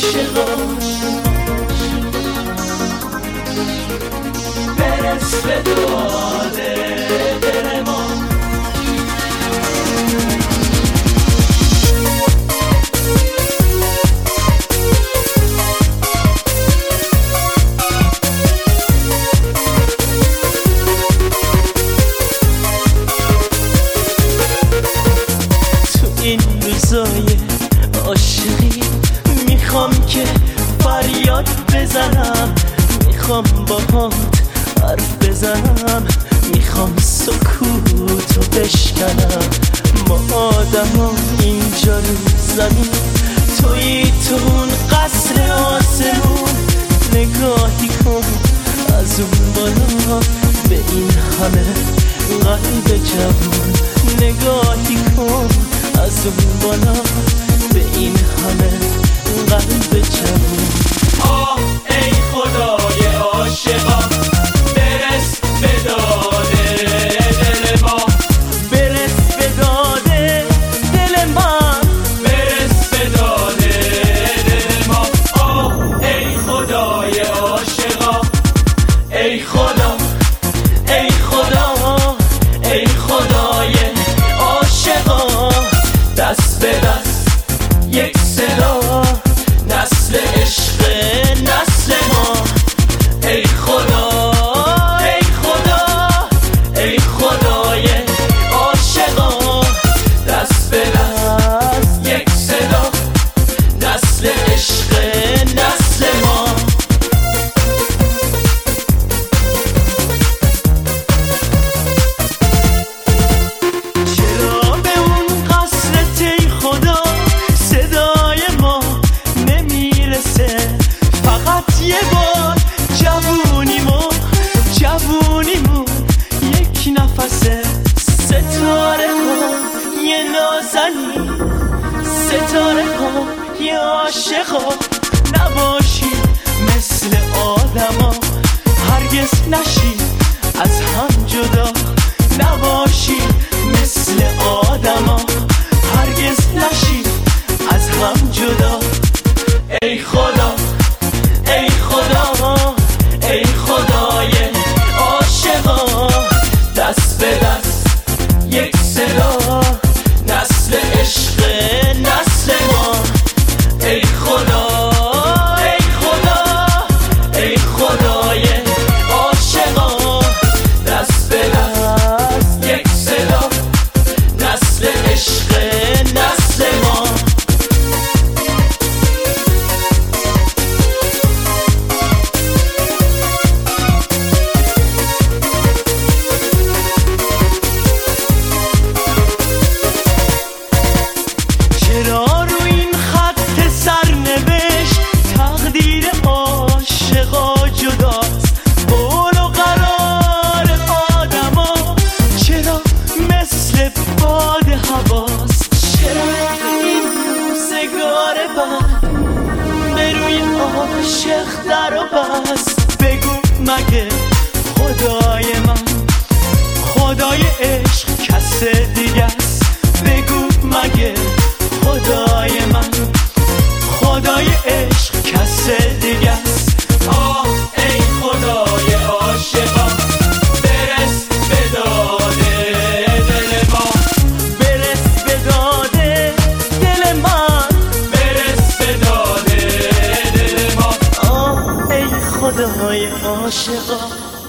عاشقا برس به داد دل ما. این روزای عاشقی میخوام که فریاد بزنم، میخوام باهات حرف بزنم، میخوام سکوتو بشکنم. ما آدما اینجا رو زمین، تویی تو اون قصر آسمون. نگاهی کن از اون بالا به این همه قلب جوون. نگاهی کن از اون بالا به این همه قلب جوون. آه ای خدای عاشقا برس به داد دل ما. برس به داد دل من. برس به داد دل ما. آه ای خدای عاشقا ای خدا ای خدا ای خدای عاشقا. دست به دست یک صدا، نسل عشق نسل ما. ای خدا ای خدا ای خدای عاشقا. دست به دست یک صدا، نسل عشق نسل ما. یه بار جوونیمون یک نفسه. ستاره ها یه نازنی، ستاره ها یه عاشقا. نباشی مثل آدما، هرگز نشی از هم جدا. نباشی مثل آدما، هرگز نشی از هم جدا. ای خدا ای خدا ای خدای عاشقا. دست به دست یک صدا، نسل عشق نسل ما. ای خدا ای خدا ای خدای عاشقا. دست به دست یک صدا، نسل عشق نسل ما. چرا رو این خط سرنوشت تقدیر عاشقا جداست؟ قول و قرار آدما چرا مثل باد هواست؟ چرا این روزگار بد به روی عاشق در و بست؟ بگو مگه خدای من، خدای عشق کس دیگه است؟ بگو مگه خدای من، خدای عشق کس دیگه است؟ آه ای خدای عاشقا برس به داد دل ما. برس به داد دل من. برس به داد دل ما. آه ای خدای عاشقا